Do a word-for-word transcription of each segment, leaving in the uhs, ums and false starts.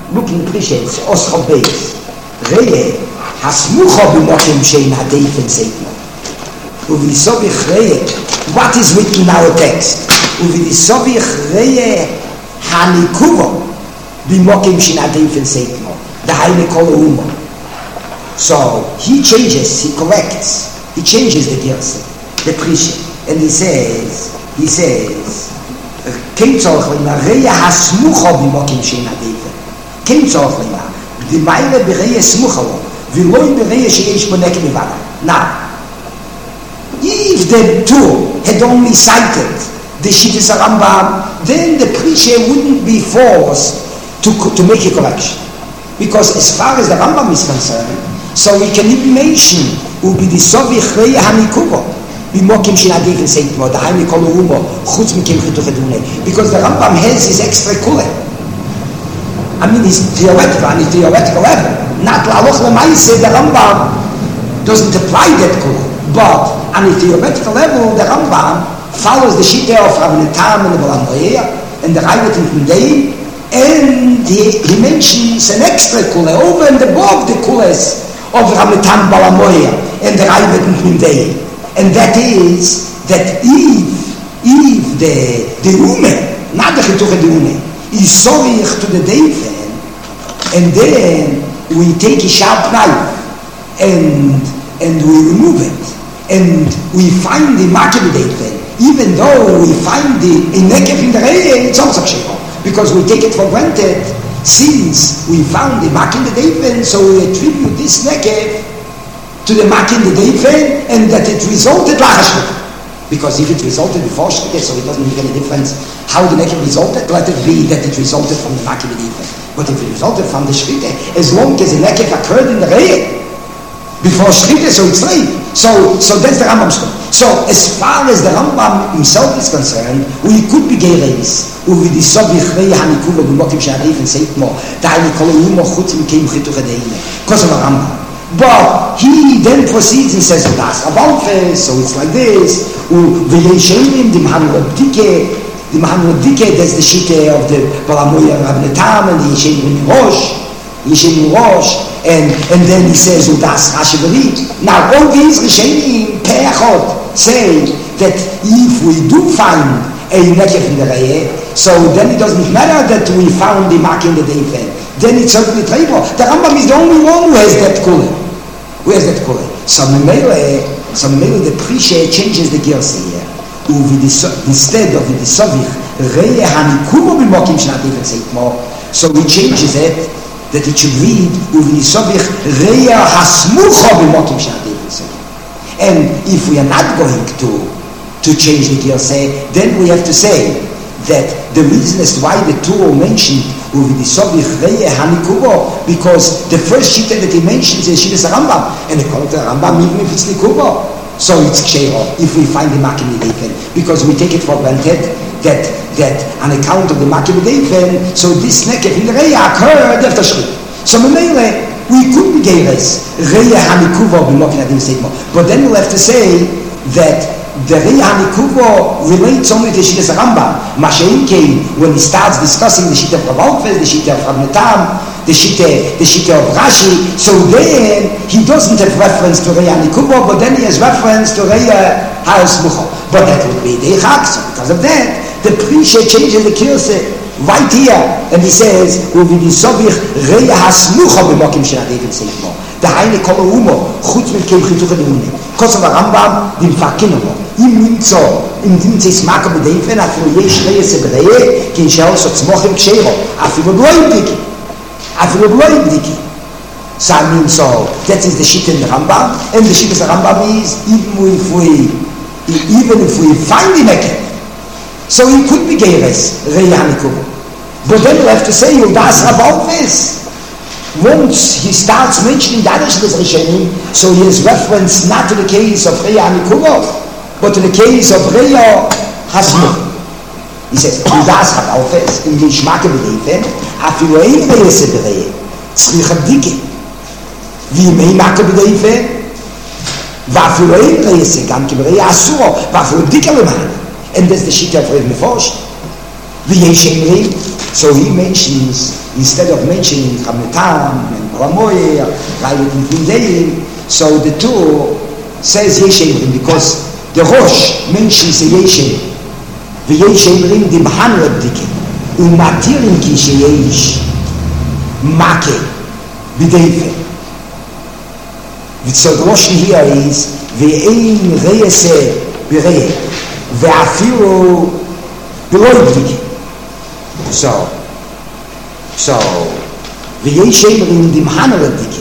looking appreciates Oscho Beis. Reye, Hasmucho b'mokim shein hadeifen seitmo. Uvidisovich Reye, what is written in our text? Uvidisovich Reye Hanikuvo b'mokim shein hadeifen seitmo. The Haile Kol Umo. So he changes, he corrects, he changes the Girse, the Prisha, and he says, he says, Kein tzorch lema, reya hasmucha b'mokim shein hadeifen. Kein tzorch lema, d'mayre b'reya smucha lo, v'loi b'reya sheyesh bo nekem mivada. Now, if the two had only cited the Shittas Rambam, then the Prisha wouldn't be forced to, to make a correction. Because as far as the Rambam is concerned, so we can even mention Ubidisovich reya hanikuvo b'mokim shein hadeifen seitmo, the Haile Kol Umo, chutz mikem chituch edune. Because the Rambam has his extra kule. I mean, his theoretical, on his theoretical level. Not l'aloch l'maaseh, the Rambam doesn't apply that kule. But on a theoretical level, the Rambam follows the Shittah of Rav Netam and the Baal HaMoed and the Raivat in Fundei, and he, he mentions an extra kule over and above the kules of Rav Netam, Baal HaMoed and the Raivat in Fundei. And that is that if if the the ume, not the chituch the ume, is sorich to the deifen, and then we take a sharp knife and and we remove it, and we find the makim deifen, even though we find the nekef in the reye, it's also sheko, because we take it for granted. Since we found the makim deifen, so we attribute this nekef to the makin the deifen, and that it resulted lachashlik. Because if it resulted before shlik, so it doesn't make any difference how the nekef resulted. Let it be that it resulted from the makin the deifen. But if it resulted from the shlik, as long as the nekef occurred in the reye before shlik, so it's late. So, so that's the Rambam's school. So as far as the Rambam himself is concerned, we could be gereis. Uvidisovich reya hanikuvo b'mokim shein hadeifen seitmo, the Haile Kol Umo chutz mikem chituch edune. Because of the Rambam. But he then proceeds and says, "Das Abalfe." So it's like this. V'yeshenim the Mahanrodike, the Mahanrodike. That's the Shittah of the Baal HaMoed Rav Netam and the Yeshenim Rosh, Yeshenim Rosh, and and then he says, "Das Rashi Berit." Now all these Yeshenim Peachot say that if we do find a nekef in the reye, so then it doesn't matter that we found the mark in the deifen. Then it's certainly treibor. The Rambam is the only one who has that kule. Who has that kule? So Memele, so Memele, the Prisha changes the gears here. Instead of the Sovich, Reye Hanikuvo b'mokim shein hadeifen seitmo, so he changes it that it should read Uvidisovich Reye Hasmucho b'mokim shein hadeifen seitmo. And if we are not going to to change the gears, then we have to say that the reason as to why the two are mentioned Uvidisovich Reye Hanikuvo, because the first Shittah that he mentions is Shittas Rambam, and according to the Rambam, even if it's Nikuvo, so it's Kshero, if we find the Makim Deifen, because we take it for granted that that on account of the Makim Deifen, so this nekef in the Reye occurred after Shrit. So Memele, we could be Geres, Reye Hanikuvo b'mokim hadeifen seitmo, but then we'll have to say that the Reye Hanikuvo relates only to Shittas Rambam. Mashein came when he starts discussing the Shittah of Rav Alfeld, the Shittah of Rav Netam, the Shittah, the Shittah of Rashi. So then he doesn't have reference to Reye Hanikuvo, but then he has reference to Reye Hasmucho. But that would be the Chag. So because of that, the Prisha changes the Kirse right here, and he says, "Uvidisovich Reye Hasmucho b'mokim shein hadeifen seitmo." The Haile Kol Umo chutz mikem chituch edune. Because of the Rambam, the Mfakinamo. Im nimtzo, im nimtzo ismaka b'deifen, afilu yesh reyes ebreye, ki inshal so tzmochem kshero, afilu b'loim diki. Afilu b'loim diki. So I mean, so, that is the Shittah in the Rambam, and the Shittah of the Rambam is, even if we, even if we find the nekef, so he could be Geres, Reye Hanikuvo. But then we'll have to say, Yudas about this. Once he starts mentioning the other Shittas Rishonim, so he has reference not to the case of Reye Hanikuvo, but to the case of Reye Hasmucho. He says, Yudas about this, in the Ishmaka b'deifen, afilu ein reyes ebreye, tzricha b'dike. V'imei maka b'deifen, v'afilu ein reyes, gam ki b'reye asuro, v'afilu b'dike l'mana. And that's the Shittah of Rav Mefosh. V'yeshemri, so he mentions, instead of mentioning Hamnetam and Balamoyer, Rayot and Vindeim, so the two says Yeshemri because the Rosh mentions the Yeshemri. V'yeshemri di B'hanra Dike, Umatirin ki sheyesh Make B'deife. So the Rosh here is V'ein Reyese B'rei V'afiru B'loi Dike. So, so V'yeshemri di B'hanra Dike.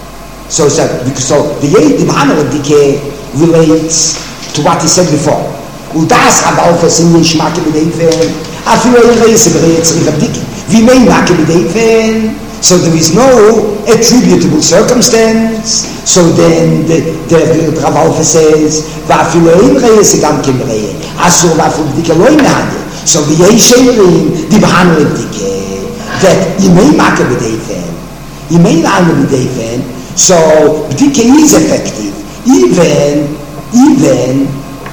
So, so, so the Dimhanel Dike relates to what he said before. Udas Adalfes in Yishmak B'deifen, Afiru Reis B'reitz Dike. V'mei Mak B'deifen. So there is no attributable circumstance. So then the the Rav Alfa says, V'afiru Reis Gam Kimrei. Asur V'afiru Dike Loi Nade. So V'yeshemri Dimhanel Dike that Yimei Mak B'deifen, Yimei Mak B'deifen. So B'dike is effective, even, even,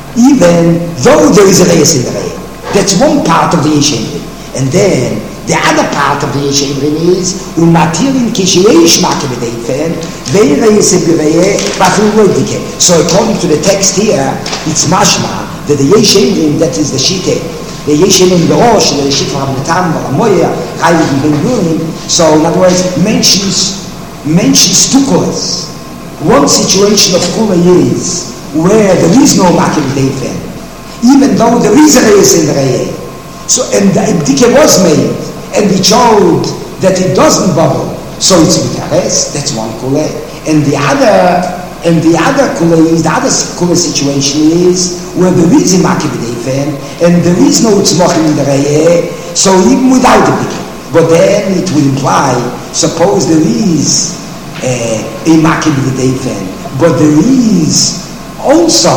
even though there is a Reyes in the Reyes. That's one part of the Yeshemri. And then the other part of the Yeshemri is Umatirin Kisheyesh Make B'deifen V'ei Reyes in the Reyes V'afiru B'dike. So according to the text here, it's mashma that the Yeshemri, that is the Shite, the Yeshemri the Rosh, the Shite from Hamnetam, Balamoyer, Rayot and Vindeim. So in other words, mentions mentions two colas. One situation of kula is where there is no makim b'deifen, even though there is a reyes in the reyes. So and the ibdike was made, and it showed that it doesn't bubble. So it's mitares. That's one kula. And the other, and the other kula is the other kula situation is where there is a makim b'deifen and there is no tzmochim in the reyes. So even without the bdike. But then it will imply, suppose there is uh, a makim b'deifen, but there is also,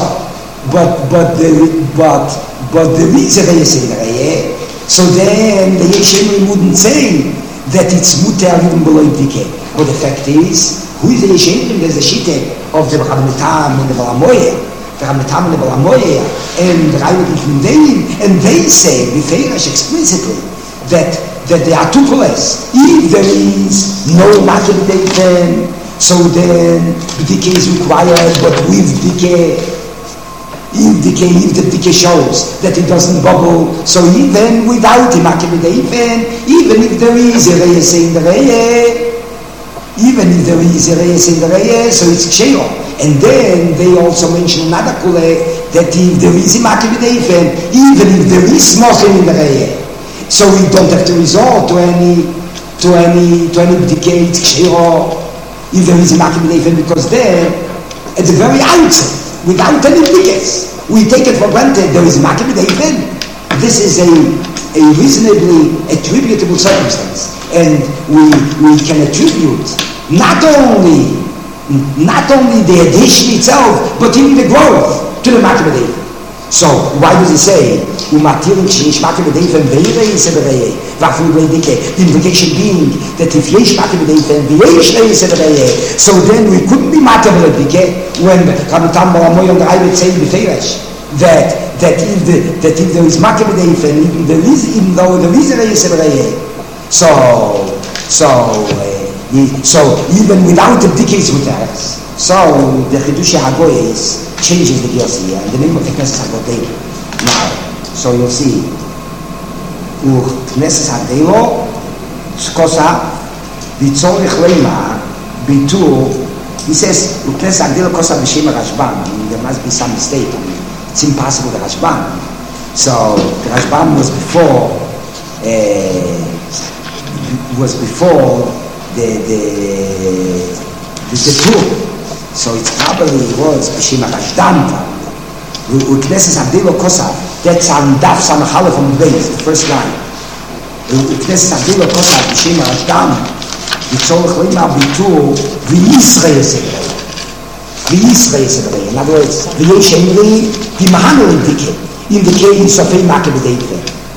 but but there, but but there is a reyes in the reyes. So then the Yeshemri wouldn't say that it's muter even below b'dike. But the fact is, who is the Yeshemri? There's the shite of the Hamnetam and the Balamoyer, the Hamnetam and the Balamoyer, and the Rayot and Vindeim, and they say, B'feirash explicitly, that that there are two colas. If there is no makim b'deifen, so then b'dike is required, but with b'dike, if b'dike, if the b'dike shows that it doesn't bubble, so even without the makim b'deifen, even if there is a reyes in the reyes, even if there is a reyes in the reyes, so it's kshero. And then they also mention another kula that if there is a makim b'deifen, even if there is smochim in the reyes, so we don't have to resort to any to any to any decade kshiro if there is a makim b'deifen, because there at the very outset, without any decades, we take it for granted there is a makim b'deifen. This is a a reasonably attributable circumstance, and we we can attribute not only not only the addition itself, but even the growth to the makim b'deifen. So why does he say Umatirin sheyesh makim b'deifen v'yirei seberei v'afiru b'dike? The implication being that if yesh makim b'deifen v'yesh rei seberei, so then we couldn't be makim b'dike when Hamnetam Balamoyer and the Rayot say b'feirash that that if the, that if there is makim b'deifen, even there is even though there is a rei seberei, so so uh, so even without the b'dike is with us. So the Chidush HaGoyes changes the gears here, and the name of the Knesset HaGodel. Now, so you'll see, Ur Knesset HaGodel, Skosa, Vitzorich Leima, Bitur, he says, Ur Knesset HaGodel Kosa B'Shem Rashbam. There must be some mistake. It's impossible, the Rashbam. So, the Rashbam was before, uh, was before the, the, the, the Tur. So it's probably was B'Shem Rashbam. Uknesses Abdelo Kosav, that's on Daf Samachala from the base, the first line. Uknesses Abdelo Kosav, B'Shem Rashbam, Yitzorech Leima Bitur, V'Yisrael Sebrei. V'Yisrael Sebrei. In other words, V'Yeshemri, Dimhanel Indike, indicate Sofei Makim B'deifen.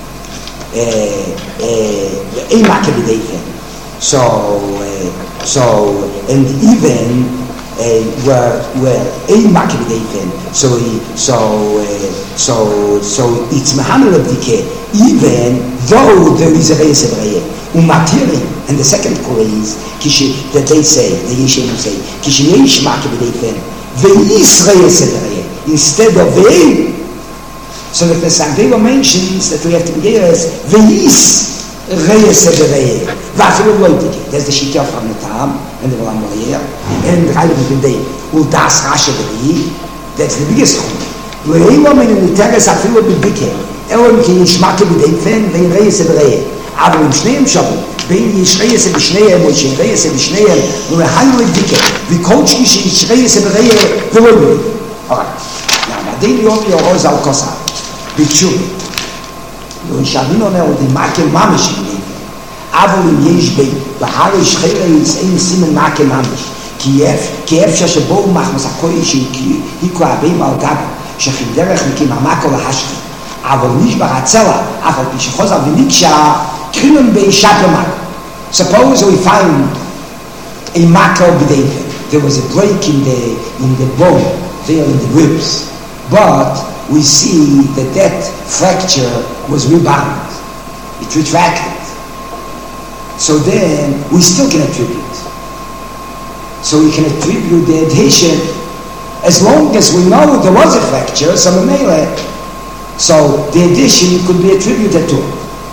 Ein Makim B'deifen. So, so, and even, Uh, where where ein makim b'deifen, so he, so uh, so so it's mehamel of dike, even though there is a Reyes Ebreye, Umatiri, and the second kula is, Kishi, that they say, the Yeshem say, Kishi Yesh Maki B'Deifen, Ve'is Reyes Ebreye, instead of Ve'im. So that the Sanveva mentions that we have to be here as Ve'is Reyes Ebreye, Vafilu Loitiki. There's the Shikha from the Tam, and the Rolam Moyer, and the Heilig B'Dei, Uldas Rasha B'Dei, that's the biggest chum. Le'ilom en Uteres Afilu B'Dike, Elom ki Yishmaki B'Deifen, Ve'in Reyes Ebreye. Aber im Schneem Shabu, בין ישרייס בשניהם או שירייס בשניהם ולהיו לבדיקה וקודשי שישרייס בריה ולא אוקיי נעמדים יום יורוז על כוסה ביקשו לא ישאבין אומר עוד מכה ממש אבל אם יש בי בהר ישרייס אין סימן מכה ממש כי אפשר שבו מחמס הכוי שהיקו הבאים על גב שכם דרך מקים המקו להשכי אבל נשבר הצלע אף על פי שחוזר ונקשה Krimen bei Shapamak. Suppose we find a Mako B'Deifen. There was a break in the in the bone, there in the ribs. But we see that that fracture was rebound. It retracted. So then we still can attribute. So we can attribute the adhesion as long as we know there was a fracture, so so the adhesion could be attributed to it.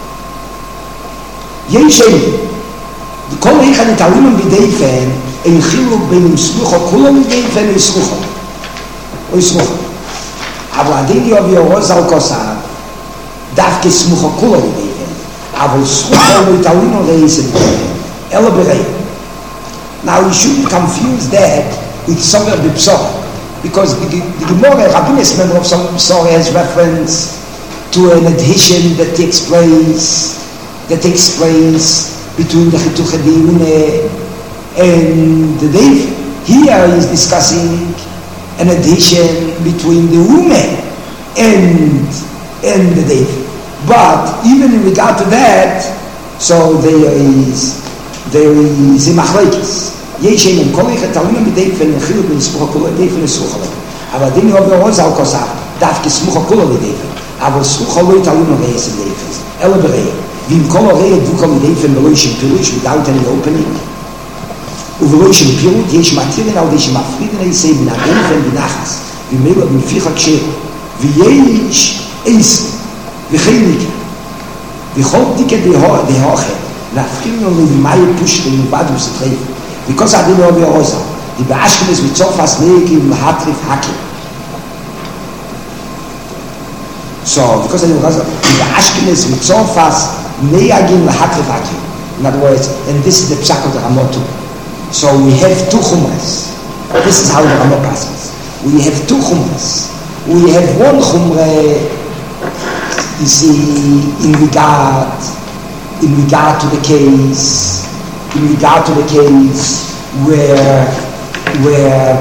ישם, כל אחד נתעלמים בדייפן, אין חילוק בין סלוחו, כולם בדייפן או סלוחו, או סלוחו. אבל עדיין יוב יורוז על כוסה, דווקא סלוחו כולם בדייפן, אבל סלוחו לא יתעלמים על רייס בדייפן, אלא בראי. Now we shouldn't confuse that with somewhere b'psor, because the, the Gemara, Rabbinus member of some b'psor has reference to an adhesion that takes place that takes place between the Chituch Adiyune and the Deif. Here he is discussing an addition between the woman and, and the Deif. But even in regard to that, so there is there is a machlekes. Yeshem and kol echad talunim b'Deif and nechiluk b'nismucha kula Deif and nesrucha lo. אבל הדין יובר עוז על כוסף, דווקא סמוכה כולה לדייף. אבל סמוכה לא יתעלום רייס לדייף. אלא בראי. ואם כל הרי דבוקה מדייפן ולא יש פירוש without any opening ובלא יש פירוט יש מתירן על די שמפרידן היסי בין הדייפן בנחס ומילא במפיך הקשר ויש איס וחייניק וכל בדיקה דהוכר להפכים לו למאי פושט ומובד וסטרייף because הדין לא בעוזה די באשכנס מצורפס נהיקים להטריף הקר so because הדין לא בעוזה די באשכנס מצורפס Neagin lahakrivaki. In other words, and this is the psak of the Ramotu. So we have two chumras. This is how the Ramot passes. We have two chumras. We have one chumra, you see, in regard, in regard to the case, in regard to the case where, where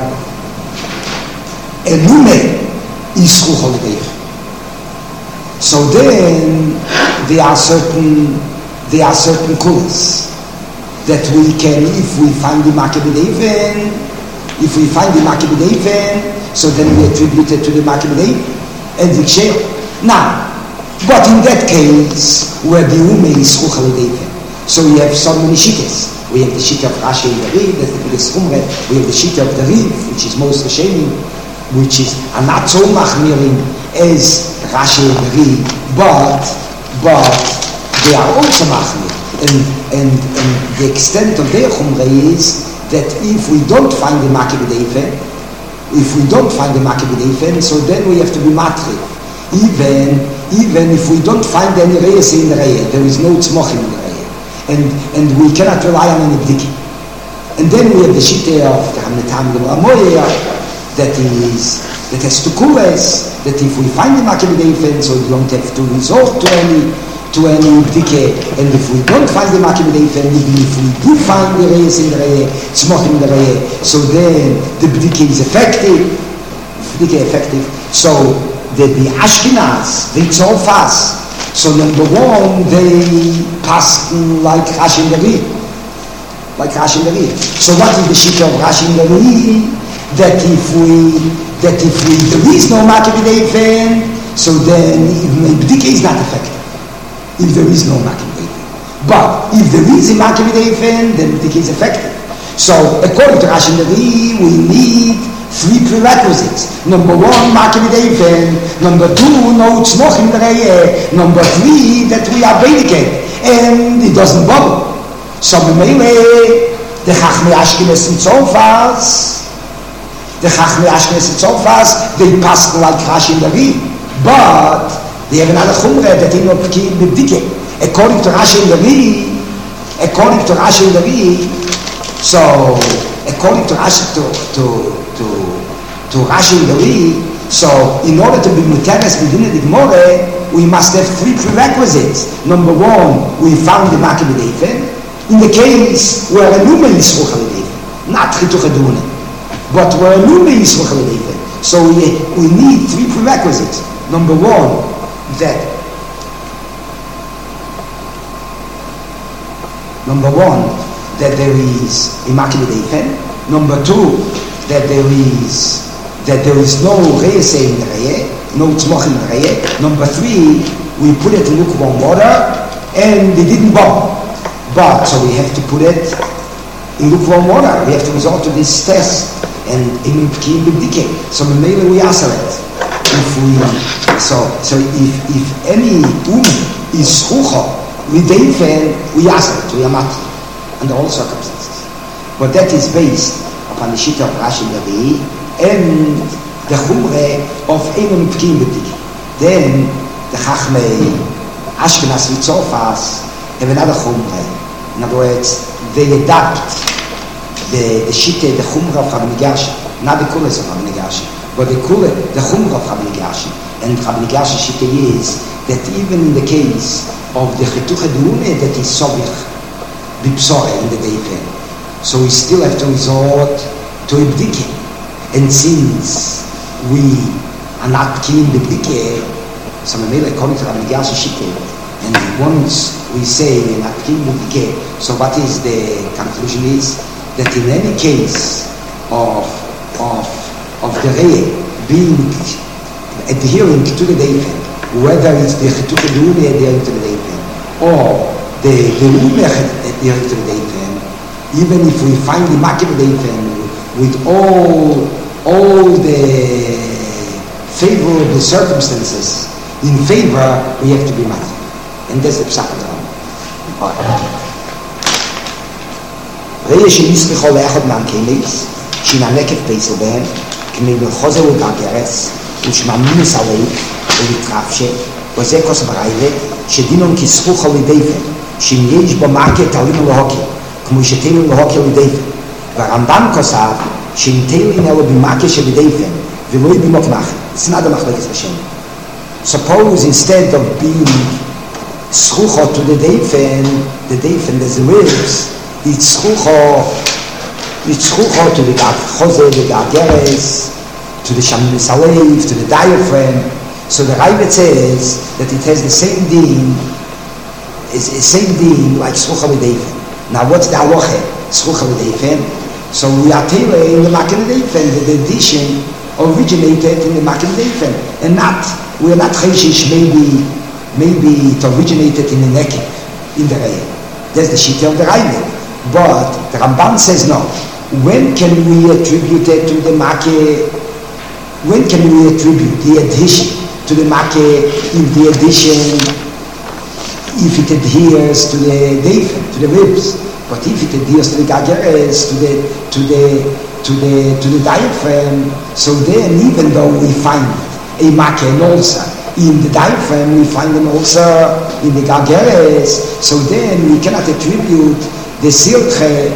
a lume is chuchol. So then there are certain there are certain kulas that we can, if we find the Makabideifen, if we find the Makabideifen, so then we attribute it to the Makabideifen and the Ksher. Now, but in that case where the Ume is Chuchalideifen, so we have so many shittas. We have the shitta of Rashi and the Rib, that's the biggest Umre. We have the shitta of the Rib, which is most Rishenim, which is not so machmirim as Rashi and Rib, but but they are also machmir, and, and and the extent of their chumrah is that if we don't find the Makabideifen, if we don't find the Makabideifen, so then we have to be matri. Even even if we don't find any reyes in the reyes, there is no tzmochim in the reyes, and and we cannot rely on any bdiki. And then we have the shittah of the Hamnetam Moyer that is that has two kulas, that if we find the Makabideifen, so we don't have to resort to any to any bdike, and if we don't find the Makabideifen, even if we do find the reyes in the reyes, tzmoch in the reyes, so then the bdike is effective, bdike effective. So the the Ashkenaz, they so fast. So number one, they pass like Rashi and the Rib, like Rashi and the Rib. So what is the shittah of Rashi and the Rib? That if we that if we there is no Makabideifen, so then even the bdike is not effective. if there is no Makir B'Deifen. But if there is a Makir B'Deifen, then the is effective. So according to Rashi Levi, we need three prerequisites. Number one, Makir B'Deifen. Number two, no Tzmochim L'Reyeh. Number three, that we are Beidike. And it doesn't bubble. So B'Meileh, the Chachmei Ashkenaz and Tzofas, the Chachmei Ashkenaz and Tzofas, they pass like Rashi Levi. But they have another Chumrah that they not keep B'Dike. According to Rashi Levi, according to Rashi Levi, so according to Rashi to to to to Rashi Levi, so in order to be Muteres within the Gemara, we must have three prerequisites. Number one, we found the Makir B'Deifen. In the case where a Lume Yisruch Al-Deifen, not Chituch Adune, but where a Lume Yisruch Al-Deifen. So we, we need three prerequisites. Number one, that number one, that there is a Makir B'Deifen. Number two, that there is that there is no Reyes in the Reyeh, no Tzmoch in the Reyeh. Number three, we put it in lukewarm water and it didn't bomb. But so we have to put it in lukewarm water. We have to resort to this test and in P'kim B'Dike. So maybe we answer it. If we so so if if any um is Schucha L'Deifen, we answer it. We are not under all circumstances. But that is based upon the Shita of Rashi Levi and the Chumrah of Einon P'kim B'Dike. Then the Chachmei Ashkenaz Vitzofas have another Chumrah. In other words, they adapt the the Shita, the Chumrah of Rabbi Gashi, not the Kulas of Rabbi Gashi, but the Kula, the Chumrah of Rabbi Gashi. And Rabbi Gashi Shita is that even in the case of the Chituch Adune that is Sovich B'Psore in the Deifen, so we still have to resort to a B'Dike. And since we are not keen B'Dike, so maybe according to Rabbi Gashi Shita, and once we say we're not keen B'Dike, so what is the conclusion is that in any case of of of the Reyeh being adhering to the Deifen, whether it's the Chituch Adune adhering to the Deifen or the the Ume adhering to the Deifen, even if we find the Makir B'Deifen with all all the favorable circumstances in favor, we have to be mad. And that's the Pshat of the Rambam. Reyeh shenisricho le'echad me'ankelis, shinanekef peisel behem, כמי מלחוזה וגרגרס, ושממינס עלי, ולהתרפשה, וזה כוס בריילה, שדינון כסחוך על ידיפן, שאם יש בו מרקה תלינו להוקר, כמו שתלין להוקר לידיפן. והרמב"ם כוסף, שאם תלין אלו במרקה של ידיפן, ולא יבימוק מחר. It's not a מחלקת בשם. Suppose instead of being סחוכו to the Deifen, the Deifen, there's the ribs, it's סחוכו, it's schucho to the chose, the gargeres, to the shamin salev, to the diaphragm. So the Ravid says that it has the same din, is the same din like schucha l'deifen. Now what's the halacha? Schucha l'deifen. So we are telling in the Makir B'Deifen that the addition originated in the Makir B'Deifen, and not we are not chayshish. Maybe maybe it originated in the neck, in the Reyeh. That's the shita of the Ravid. But the Rambam says no. When can we attribute it to the Makir? When can we attribute the addition to the Makir if the addition, if it adheres to the Deifen, to the ribs? But if it adheres to the gargeres, to the to the to the to the diaphragm, so then even though we find a Makir and ulcer in the diaphragm, we find an ulcer in the gargeres, so then we cannot attribute the silche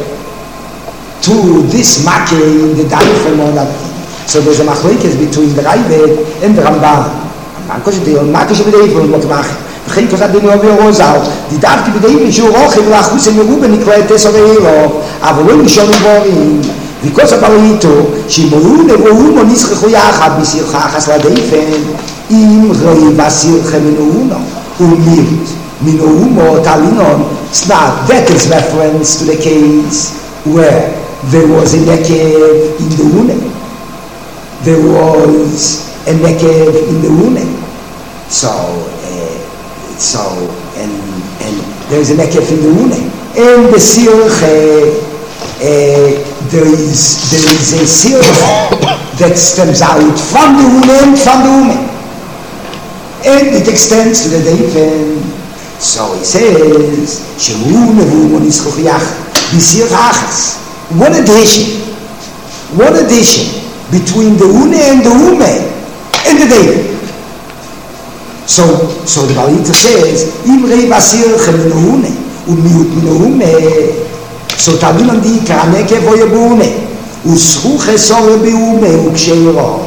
to this Makir in the diaphragm or not. So there's a machlokes between the Ravid and the Rambam. Rambam kosher the Makir should be the Eifel and Mokmach. וכן כוזת דינו אבי הרוזל, דידבתי בדעים שהוא רוכל ולאחוס הם יראו בנקרא את תסו ואילו, אבל לא נשארו בורים. וכוס אבל איתו, שימורו נבואו נסחחו יחד בסירחה אחס לדייפן, אם ראי בסירחה מנעונו, ומיrt, מנעומו תלינון. It's not, that is reference to the case where there was a nekev in the une. There was a nekev in the une. So, So, and and there's an ekef in the une. In the sirche, uh, there is there is a sirche that stems out from the une and from the ume, and it extends to the deifen. So he says, "Shemune v'ume nischuch yachad b'sirche achas." One addition, one addition between the une and the ume and the deifen. So, so the Balita says, "Im rei basirche min une u'miut min ume." So tabinon di kaneke voyebume u'schuche sore biume u'ksheiro.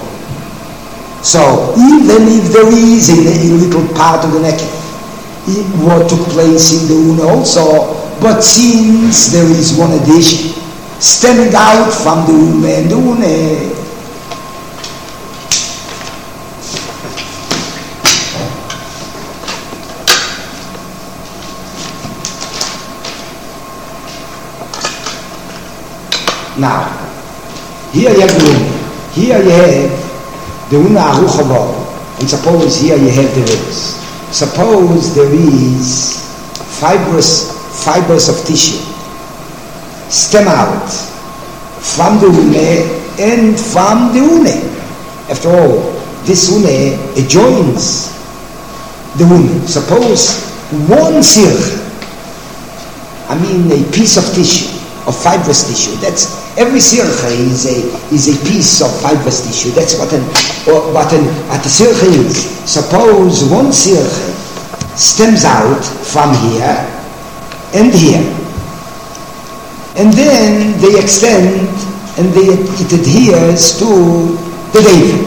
So even if there is a, a little part of the neck, what took place in the une also, but since there is one addition stemming out from the ume and the une. Now, here you have the une. Here you have the une aruchava, and suppose here you have the ribs. Suppose there is fibrous fibers of tissue stem out from the une and from the une. After all, this une adjoins the une. Suppose one sirch, I mean a piece of tissue, of fibrous tissue. That's every sircha is a is a piece of fibrous tissue. That's what an or what an what a sircha is. Suppose one sircha stems out from here and here, and then they extend and they it adheres to the deifen.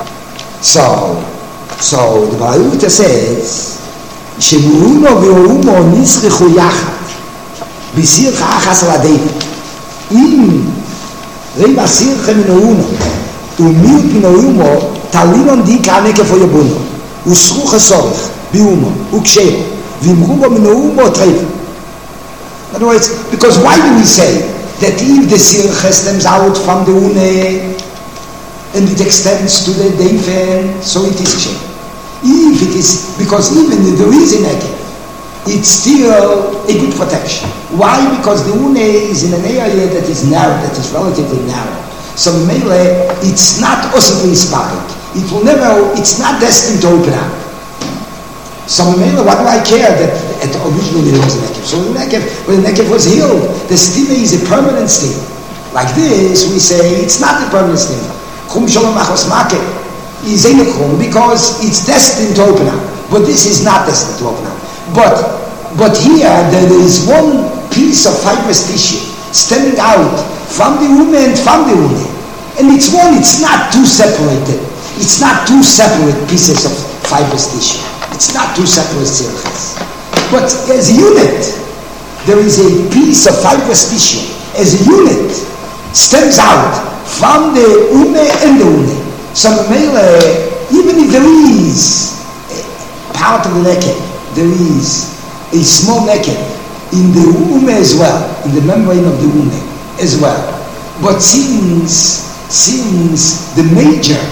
So so the Balita says, "Shemuno v'umo nisrichu yachad." בסיר חחס על הדייפן. אם רב הסיר מן האונו ומיעוט מן האומו תלינון די כענה כפו יבונו וסרוך הסורך באומו וקשרו ואמרו בו מן האומו טרייפן. In other words, because why do we say that if the sirche stems out from the une and it extends to the deifen, so it is ksher? If it is, because even if there is an ekef, it's still a good protection. Why? Because the une is in an area that is narrow, that is relatively narrow. So mele, it's not osibly spark. It will never, it's not destined to open up. So mele, what do I care that at originally there was an ekef? So the ekef, when the ekef was healed, the stima is a permanent stima. Like this, we say it's not a permanent stima. Chum shalom achos make is a chum because it's destined to open up. But this is not destined to open up. But but here there is one piece of fibrous tissue stemming out from the ume and from the une, and it's one. It's not two separated. It's not two separate pieces of fibrous tissue. It's not two separate circles. But as a unit, there is a piece of fibrous tissue. As a unit, stems out from the ume and the une. So even if there is a part of the neck, there is a small naked in the ume as well, in the membrane of the ume as well. But since since the major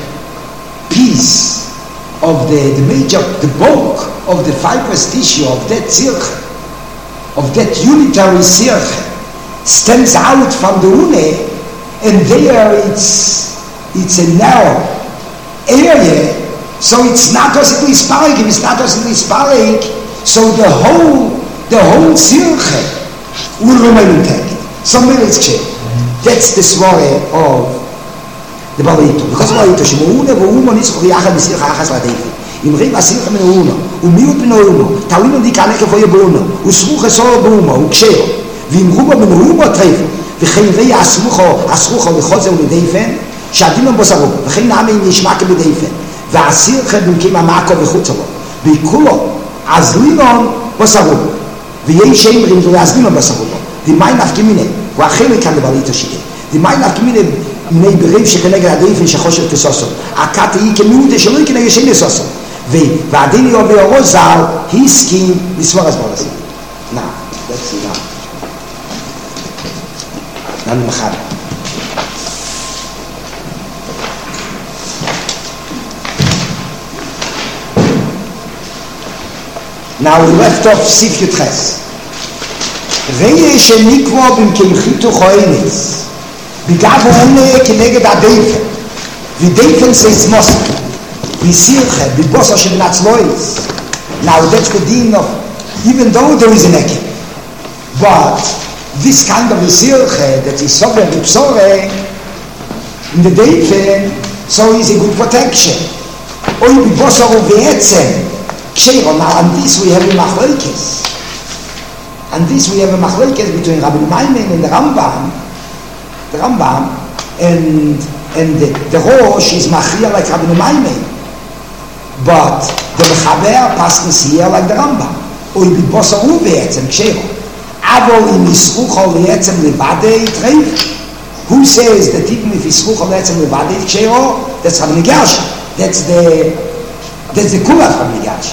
piece of the, the major, the bulk of the fibrous tissue of that sirch, of that unitary sirch, stems out from the une, and there it's it's a narrow area, so it's not possibly sparik. If it's not possibly sparik, so the whole, the whole sirche will remain intact. So maybe it's clear. That's the story of the Balito. Because Balito, Shemuune v'umo nischuch yachad b'sirche achas l'adeifen. Im rei b'sirche min ha'uno, u'miut min ha'uno, talinon di ka'ane kefo yebuno, u'sruch esor b'umo, u'kshero, v'imru bo min ha'umo treifen, v'chein rei asrucho, asrucho v'chozer l'deifen, שהדיnon בו סרוב, וכן נעמי נשמע כבדייפן, והסirche במקים המעקו וחוצה בו, בעיקולו, אז לינון בסרוב, ויש שאמרים זה להזלינון בסרוב, ומי נפקי מיני, הוא אחר מכאן לבלית השירים, ומי נפקי מיני מיני בריב שכנגד הדייפן שחושר כסוסו, הכת היא כמיעוט שלא כנגד שני סוסו, ועדיני עובר רוזל, הסכים לסבור הסבור הזה. Now, let's see now. Now, מחר. Now we left off Sif Yutches. Reye shenikvo b'mkeichitu choenis. Bigavu une kineged adeifen. V'deifen says Moshe. V'sirche, b'bosa shebenatzlois. Now that's the din of, even though there is an ekin. But this kind of v'sirche that is sober b'psore, in the deifen, so is a good protection. Oy b'bosa u'v'etzem. Now on this we have a machlokes. And this we have a machlokes between Rabbi Maimon and the Rambam. The Rambam and and the, the Rosh is machriya like Rabbi Maimon. But the Mechaber passes here like the Rambam. Oy b'bosa u'v'etzem kshero. Avo im yisrucho v'etzem levadei treif. Who says that even if yisrucho v'etzem levadei kshero, that's Rabbi Gershon. That's the that's the kula of Rabbi Gershon.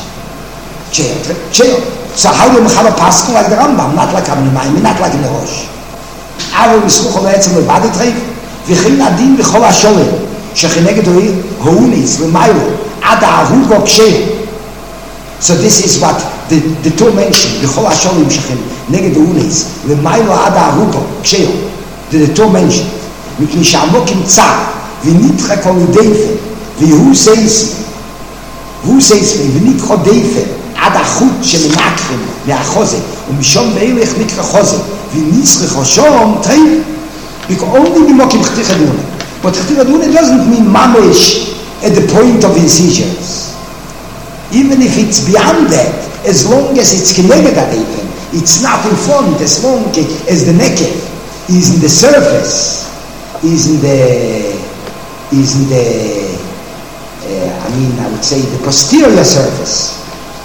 So how do we have a Pascha like the Rambam, not like Rabbi Maimon, not like in the Rosh? Avo yisrucho v'etzem levadei treif. V'chein adin v'chol ha'sholem shechineged ha'unis l'maylo ad ha'ahugo kshero. So this is what the, the two mentioned, v'chol ha'sholem shechineged ha'unis l'maylo ad ha'ahugo kshero. The two mentioned. Mipnei she'amokim tzar v'nitcha kol deifen v'hu seisi v'hu seisi v'nitcha deifen עד החוט שמנקרים מהחוזה ומשום ואילך נקרא חוזה וניסריך שום טריב only במוקים חתיך הדונה. But חתיך הדונה doesn't mean mamish at the point of incisions. Even if it's beyond that, as long as it's connected at even, it's not in front, as long as the naked is in the surface, is in the is in the uh, I mean I would say the posterior surface.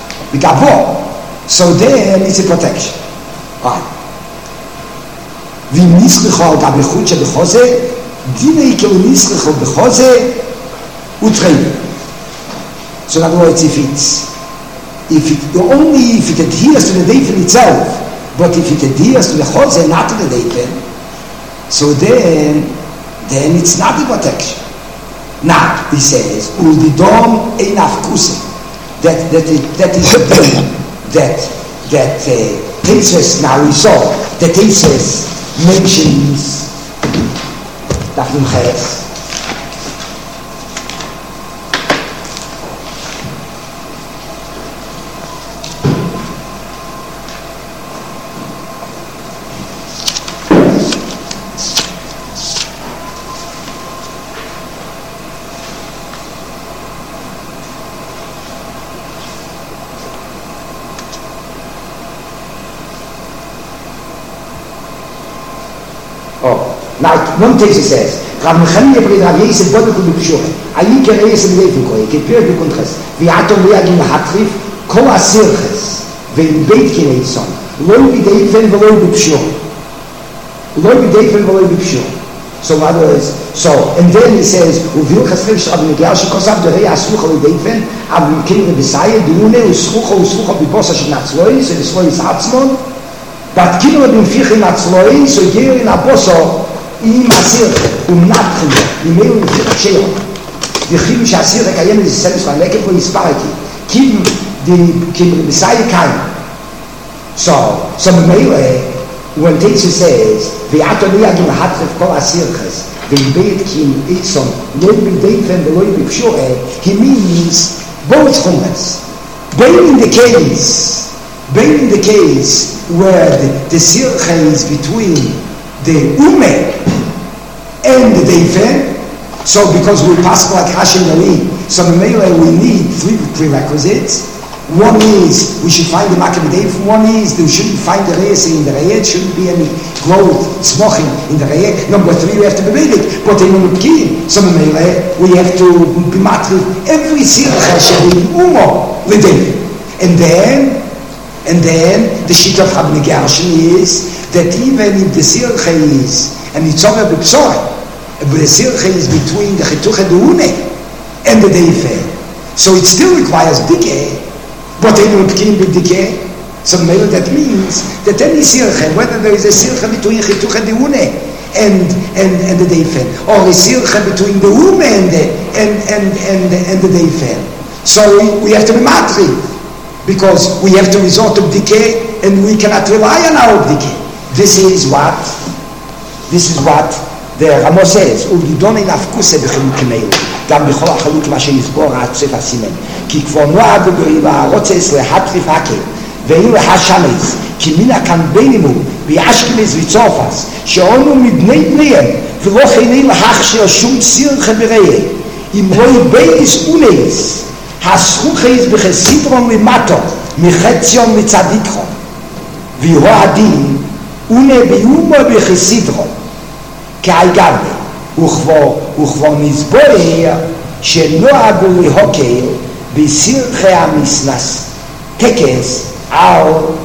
So then it's a protection. Right. וניסריכו על גבי חוט שבחוזה, דיני כאילו ניסריכו בחוזה, וטרייב. So in other words, if it's, if it, only if it adheres to the deifen itself, but if it adheres to the choze, not to the deifen, so then, then it's not a protection. Now, he says, Uldidom einaf kusem. That that is that is the thing that that uh, Tesis now we saw that Tesis mentions Dafim Ches. Now, one text says, Rav Mechaniah b'Rav Rav Yosef bodek u'b'pshura. Ayi kereyes l'leifin koye, kepir b'kontches. V'yatom li'agim l'hatrif, kol asirches, ve'im beit kinei son. Loi b'deifen v'loi b'pshura. Loi b'deifen v'loi b'pshura. So what is, so, and then he says, u'vil chesresh Rav Megersh, kosav derei asrucha l'deifen, av m'kei rebisaya, d'une u'srucha u'srucha b'posa shenatzloi, so l'sloi is atzmon, but kino b'mfich in atzloi, so ger in aposo, אם אסיר ומנתחים ימילו נפתח שירו וכיוון שאסיר הקיים איזה סלס והלקב הוא יספר איתי כיוון בסעי קיים so so ממילא when Teitze says ואתו לא יגים להטרף כל אסיר חס ויבית כיוון איצון לא בדייפן ולא בפשורה he means both humans בין in the case בין in the case where the, the sircha is between the ume and the deifen, so because we pass like Rashi and Ali, so mainly we need three prerequisites. One is we should find the makim deifen. One is we shouldn't find the reyes in the reyes. Shouldn't be any growth smoching in the reyes. Number three, we have to be vedic. But in the so mainly we have to be matri every sircha should be umo l'deifen. And then, and then the sheet of Rabbi Gershon is that even if the sircha is and it's over the psor, but the sircha is between the chituch and the une and the deifen. So it still requires dike, but they don't keep the dike. So maybe that means that any sircha, whether there is a sircha between chituch and the une and and and the deifen, or a sircha between the une and the and and and and the deifen. So we, we have to be matri. because we have to resort to decay and we cannot rely on our decay. This is what, this is what the Ramo says, ובדידון אין אפקוסה בחילוקים אלו, גם בכל החילוק מה שיסבור העצף הסימן, כי כבר נועד והרוצס להטריף הקל, ואילו השמס, כי מן הקנבנים הוא, ביאשכנז וצורפס, שעונו מבני בניהם, ולא חיני להכשיר שום ציר חבריה, אם לא יבייס אונס, הסרוכס בחסידרון למטו, מחציון לצדיקרון, ויהו הדין, אונה ביומו בחסידרון, כאייגב, וכבר נסבור שנועדו להוקר בסירכי המסנס, טקס על,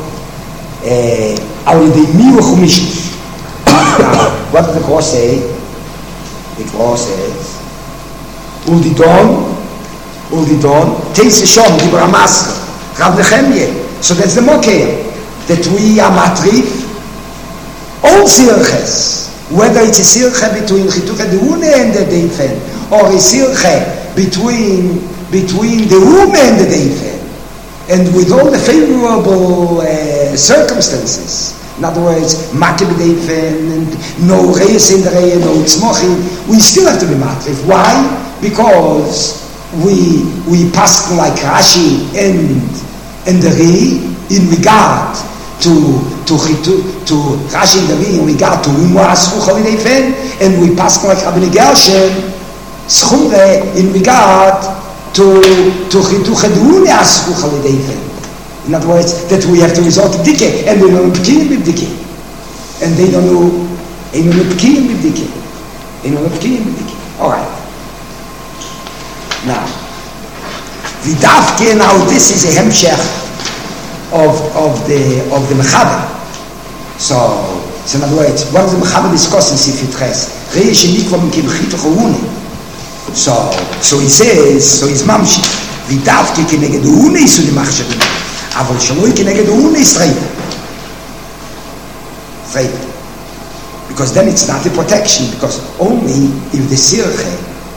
על ידי מיוך ומשקש. What does the cross say? The cross says, Uldidon, Uldidon, Teise Shom, Dibra Masker, Rav Nechemye. So that's the mokeh, that we are matrif, all sirches, whether it's a sirche between Chituche Deune and the Deifen, or a sirche between, between the Ume and the Deifen, and with all the favorable uh, circumstances. In other words, Makib Deifen, and no Reis in the Rei, no Tzmochim, we still have to be matrif. Why? Because we we pass like Rashi and and the Rei in regard to to to, to Rashi and the Rei in regard to Umwa Asruch Deifen, and we pass like Rabbi Gershon Schule in regard to to Chituche Deune Asruch Deifen. In other words, that we have to resort to decay, and we don't know Pekinim with decay, and they don't know, they don't know Pekinim with decay, they don't know Pekinim with decay. All right. Now, the Davke, now this is a hemshech of of the of the Mechaber. So, so in other words, what does the Mechaber discuss in Sifit Ches? Reish Mikva Mikim Chituch Une. So, so he says, so he's mamshich. The Davke keneged Une isu nimachshavim. אבל שלא כנגד אונה ישראל. Israel. Because then it's not a protection, because only if the sirche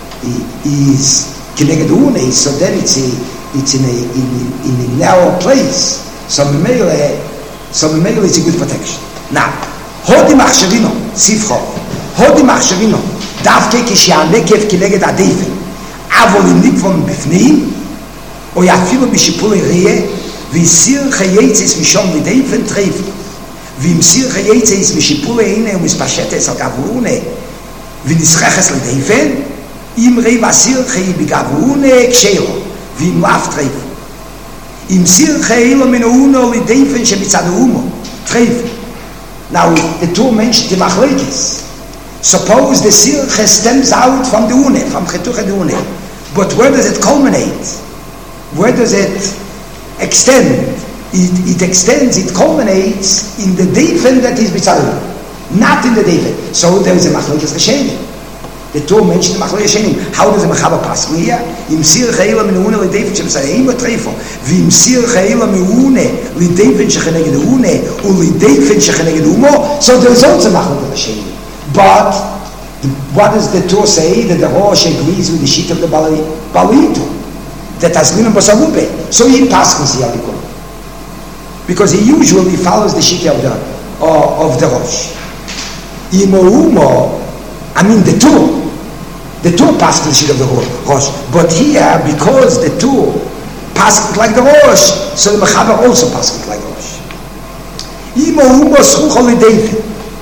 is כנגד אונה, so then it's a, it's in a, in, in a narrow place. So ממילא, so ממילא it's a good protection. Now, הודי מחשבינו, ספחו, הודי מחשבינו, דווקא כשהנקב כנגד הדפן, אבל אם נקבון בפנים, או אפילו בשיפולי ריה, ויסיר חייצס משום לדייפן טרייפן, ואם סיר חייצס משיפולי הנה ומספשטס על גבורונה, ונסחחס לדייפן, אם רב הסיר חי בגבורונה קשרו, ואם לאף טרייפן. אם סיר חיילה מנעונו לדייפן שמצד האומו, טרייפן. Now, the two mentioned the machlekes. Suppose the sirche stems out from the une, from chetuche the une. But where does it culminate? Where does it extend? It, it extends, it culminates in the deifen that is bitzal, not in the deifen. So there is a machlekes reshenim. The two mentioned the machlekes reshenim. How does the mechaber pass here? Im sirche eila meune lideifen shebisayim v'treifo, v'im sirche eila meune lideifen shecheneged une u lideifen shecheneged umo. So there is also machlekes reshenim. But the, what does the Torah say? That the Rosh agrees with the sheet of the Balitu, that has been Basarube. So he passes the Alikon, because he usually follows the sheet of the uh, of the Rosh. Imo Umo, I mean the Torah, the Torah passes the sheet of the Rosh. But here, because the Torah passes like the Rosh, so the Mechaber also passes like the Rosh. Imo Umo Schuch Olideifen.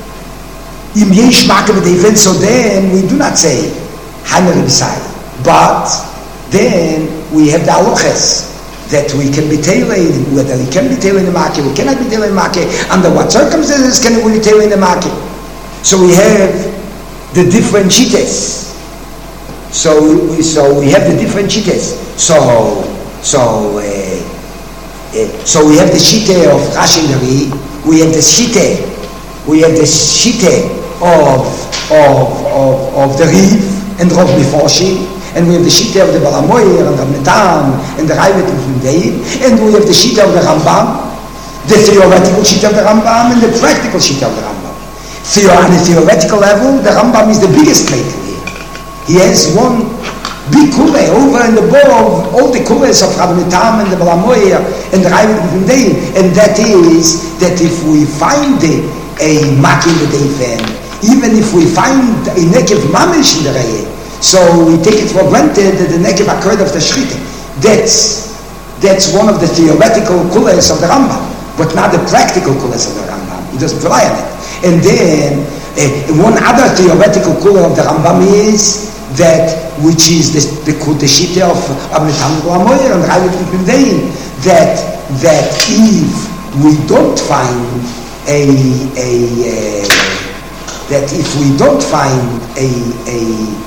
Im yesh makel b'deifen, so then we do not say Hamer B'sai, but then we have the halaches that we can be tailored, whether we can be tailored in the market, we cannot be tailored in the market, under what circumstances can we be tailored in the market. So we have the different shitas. So we, so we have the different shitas. So so uh, uh, so we have the shita of Rashi and Ari, we have the shita, we have the shita of of of of the Riv and Rav Mefarshim, and we have the Shita of the Balamoyer and Rav Netam and the Raivet of Yudaim, and we have the Shita of the Rambam, the theoretical Shita of the Rambam and the practical Shita of the Rambam. Theo, on the theoretical level, the Rambam is the biggest maker here. He has one big kule over and above all the kules of Rabbeinu Tam and the Balamoyer and the Ravid Mifndeim, and that is that if we find a, a mak in the Deifen, even if we find a nekev mamish in the Reye, so we take it for granted that the nekev occurred of the Shchita. That's that's one of the theoretical kules of the Rambam, but not the practical kules of the Rambam. He doesn't rely on it. And then uh, one other theoretical kule of the Rambam is that, which is the the, the shita of Rabbeinu Tam Balamoyer and Ravid Mifndeim, that that if we don't find a a uh, that if we don't find a a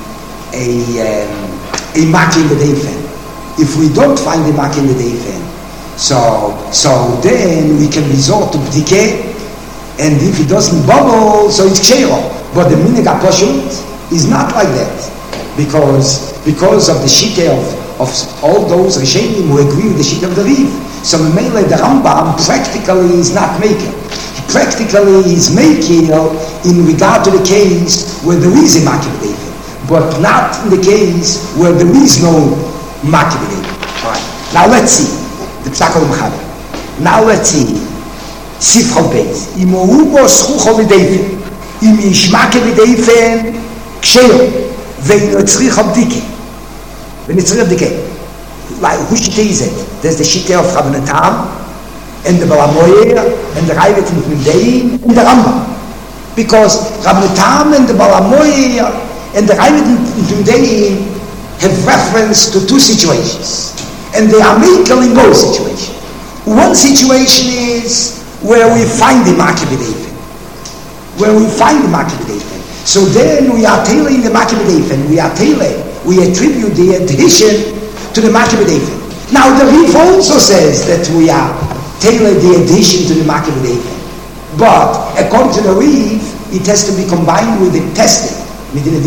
a um, a mak in the Deifen, if we don't find a mak in the Deifen, so so then we can resort to bdike, and if it doesn't bubble, so it's kshero. But the minig haposhut is not like that. Because because of the shita of, of all those Rishonim who agree with the shita of the Riv. So Memele the Rambam practically is not making. He practically is making in regard to the case where there is a Makir B'Deifin, but not in the case where there is no Makir B'Deifin. Alright, now let's see the Psak HaMachaber. Now let's see Sifchot Beis. Im Ubo Schucho B'Deifin, Im Ish Makir B'Deifin Ksheo. ונצריך הבדיקה ונצריך הבדיקה like who shita is it? There's the shita of Rabbeinu Tam and the Balamoyer and the Ravid Mifndeim and the Rambam, because Rabbeinu Tam and the Balamoyer and the Ravid Mifndeim have reference to two situations, and they are makel in both situations. One situation is where we find the Makir B'Deifin, where we find the Makir B'Deifin. So then we are tailoring the Makir B'Deifin, we are tailoring, we attribute the addition to the Makir B'Deifin. Now the Rif also says that we are tailoring the addition to the Makir B'Deifin. But according to the Rif, it has to be combined with the testing. The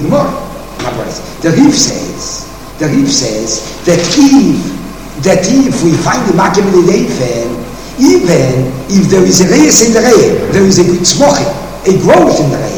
Rif says, the Rif says that if, that if we find the Makir B'Deifin, even if there is a reyes in the reye, there is a tzmochim, a growth in the reye.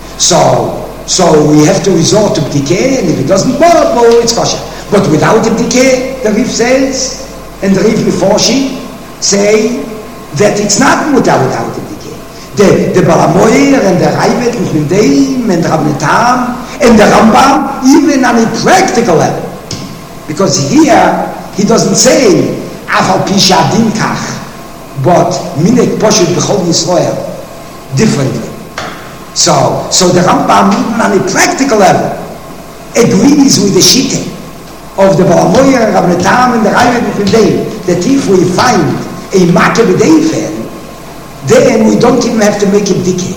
So, so we have to resort to bdike, and if it doesn't bubble, it's kosher. But without the bdike, the Rif says, and the Rif Meforshi say that it's not without without the bdike. The the Balamoyer and the Ravid Mifndeim and Rabbeinu Tam and the Rambam, even on a practical level, because here he doesn't say Afal Pisha Dinkach, but Minek Poshut B'chol Yisrael differently. So, so the Rambam, even on a practical level, agrees with the shita of the Balamoyer, Rabbeinu Tam, and the Ravid Mifndeim, that if we find a Makir B'Deifin, then we don't even have to make a bdike.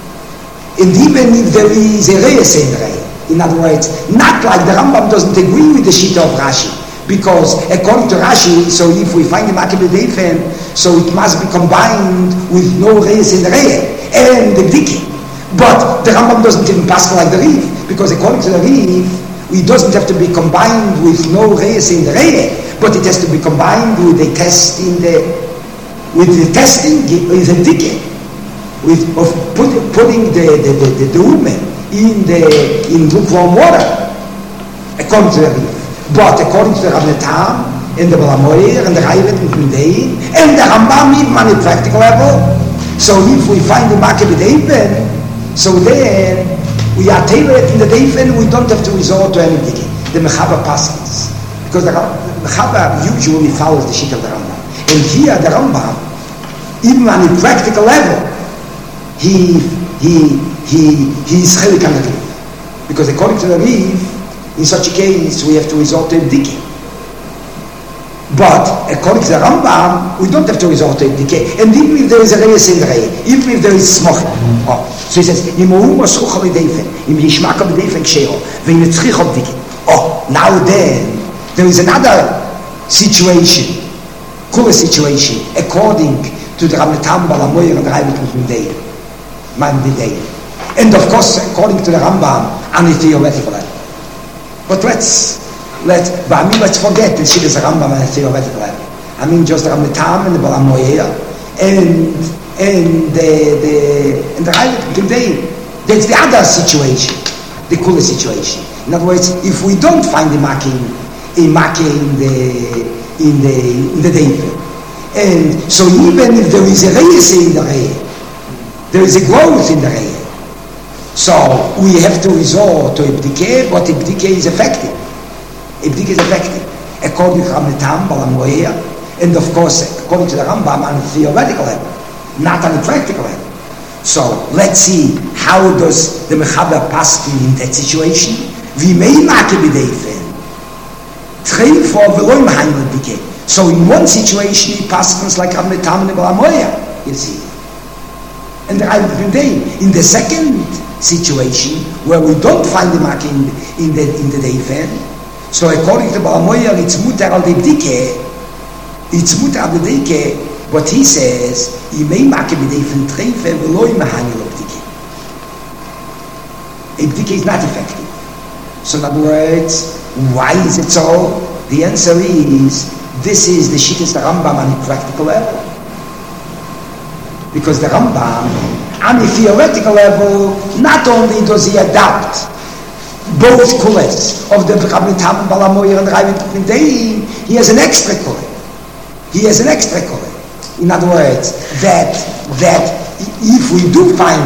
And even if there is a reyes in reye, in other words, not like the Rambam doesn't agree with the shita of Rashi, because according to Rashi, so if we find a Makir B'Deifin, so it must be combined with no reyes in reye and the bdike. But the Rambam doesn't even pass like the Rif, because according to the Rif, it doesn't have to be combined with no reyes in the reye, but it has to be combined with a test in the, with the testing, with a dike, with of put, putting the the the, the, the woman in the in lukewarm water, according to the Rif. But according to the Rabbeinu Tam and the Balamoyer and the Ravid Mifndeim and the Rambam, even on a practical level, so if we find the Makir B'Deifin, so then we are tailored in the Deifen, we don't have to resort to any digging. The Mechaber passes, because the Mechaber usually follows the shit of the Rambam. And here the Rambam, even on a practical level, he he he he is chelik on the Rif, because according to the Rif, in such a case we have to resort to digging. But according to the Rambam, we don't have to resort to decay. And even if there is a reyes in the reye, even if there is smoch. Oh. So he says, oh, now then, there is another situation, cooler situation, according to the Rabbeinu Tam, Balamoyer, and the Ravid Mifndeim. And of course, according to the Rambam, on a theoretical level. But let's Let's, but I mean, let's forget that she is a Rambam and a theoretical level. I mean, just the Rabbeinu Tam and the Balamoyer and and the the and the Ravid Mifndeim. That's the other situation, the cooler situation. In other words, if we don't find the making, a making in the in the in the David, and so even if there is a reyes in the reye, there is a growth in the reye. So we have to resort to ibdike, but ibdike is effective. Ibdike is effective according to Rambam Balamoyer, and of course according to the Rambam on a theoretical level, not on a practical level. So let's see how does the Mechaber pass in that situation. We may make a bideifen. Train for veloim hainel dike. So in one situation he passes like Rambam Tam Balamoyer, you see. And the in the second situation where we don't find the mark in, in the in the deifen, so according to Balamoyer it's mutar al dike, it's mutar al dike, but he says he may make a deifen treife veloy mahanil dike. Dike is not effective. So in other words, why is it so? The answer is this is the shittas the Rambam on a practical level. Because the Rambam, on a theoretical level, not only does he adapt both kules of the Rambam Tam Balamoyer and Ravid Pindein, he has an extra kule. He has an extra kule. In other words, that that if we do find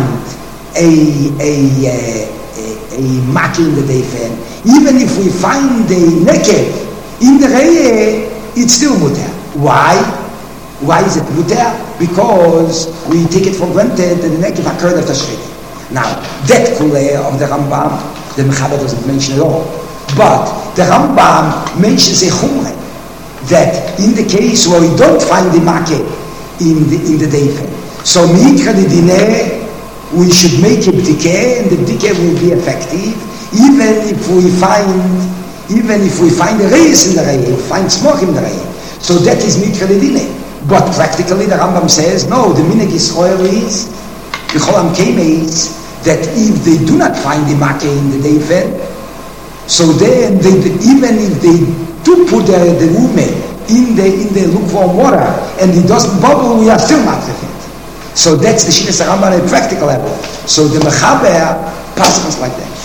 a a a, a, a maki in the deifen, even if we find a nekev in the reye, it's still mutar. Why? Why is it mutar? Because we take it for granted that the nekev occurred after shchita. Now, that kule of the Rambam, the Mechaber doesn't mention at all. But the Rambam mentions a chumre, that in the case where we don't find the make in the in the deifen, so mikra the dineh, we should make a bdike, and the bdike will be effective, even if we find even if we find a reyes in the reye, find smoke in the reye. So that is mikra the dineh. But practically the Rambam says, no, the minig Yisrael is, the cholam keme is, that if they do not find the make in the deifen, so then they, even if they do put the, the ume in the in the lukewarm water and it doesn't bubble, we are still not with it. So that's the shittas Rambam at a practical level. So the Mechaber passes like that.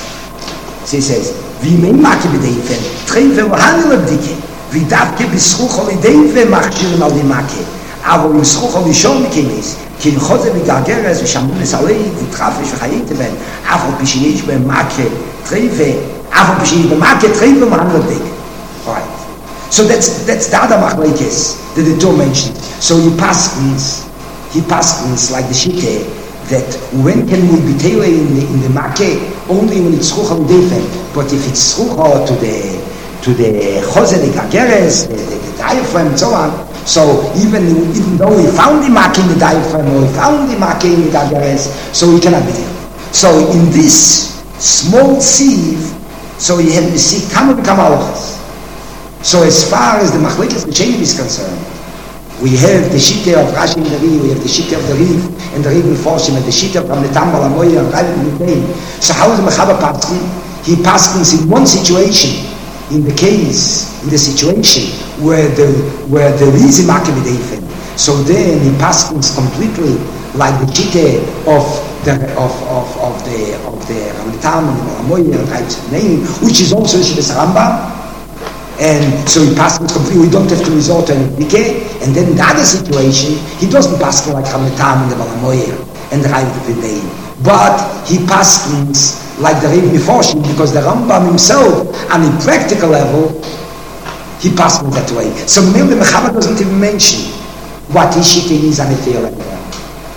So he says, "Vi mei make b'deifen, treive v'hanil b'dike, v'davke b'schuch al deifen machshirin al dimake, aber b'schuch al yishon kemes, ki nchoze v'gargeres v'shamunes alei v'trafesh v'chayit ben, afal b'shiyish b'make treive, afal b'shiyish b'make treive v'hanil b'dike." All right. So that's that's the other machlekes that the Torah mentioned. So he paskins, he paskins like the shite, that when can we be tele in the in the make? Only when it's schucha l'deifen. But if it's schucha to the to the chosen gageres, the, the, the diaphragm and so on. So even even though we found the make in the diaphragm or we found the make in the gageres, so we cannot be there. So in this small sieve, so you have the sieve kama b'kama halachas. So as far as the machlekes b'sheinim is concerned, we have the shita of Rashi and the Riv, we have the shita of the Riv and the Riv Meforshim, and the shita of Rambam Tam Balamoyer and Ravid Pindein. So how is the Mechaber paskin? He paskins in one situation, in the case, in the situation where the where there is a makim b'deifen. So then he paskins completely like the shita of the of of of the of the Rambam Tam and the Balamoyer and Ravid Pindein, which is also shita Rambam. And so he passes completely, we don't have to resort to any decay. And then in the other situation, he doesn't pass like Hamatam and the Balamoyer and the Ravid Pindein. But he passes like the Riv Meforshim, because the Rambam himself, on a practical level, he passes that way. So maybe the Mechaber doesn't even mention what his shitting is on a theoretical level.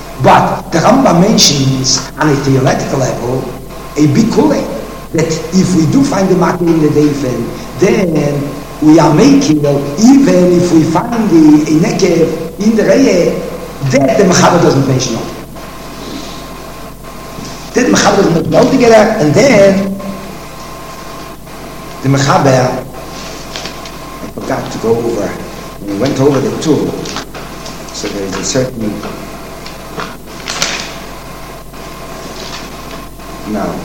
But the Rambam mentions on a theoretical level a big kule, that if we do find the matter in the deifen, then we are making, even if we find the nekev in the reye, that the Mechaber doesn't mention it. That the Mechaber doesn't mention it together, and then the Mechaber, I forgot to go over, we went over the two, so there is a certain, now,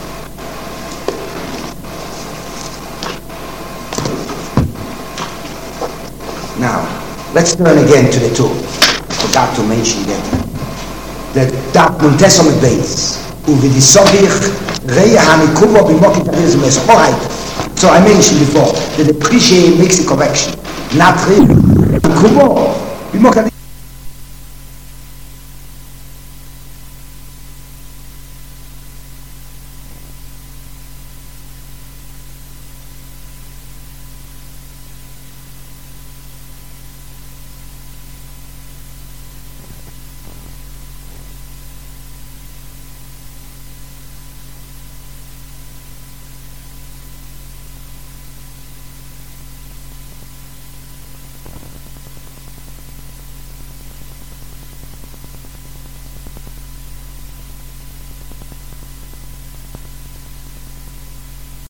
Now, let's turn again to the two. I forgot to mention that. That Daf Nun Tes Amud Beis. ובדיסובich Reya Hanikuva Bimokitalism. Alright. So I mentioned before that the Prishe makes a correction. Not Reya Hanikuva Bimokitalism.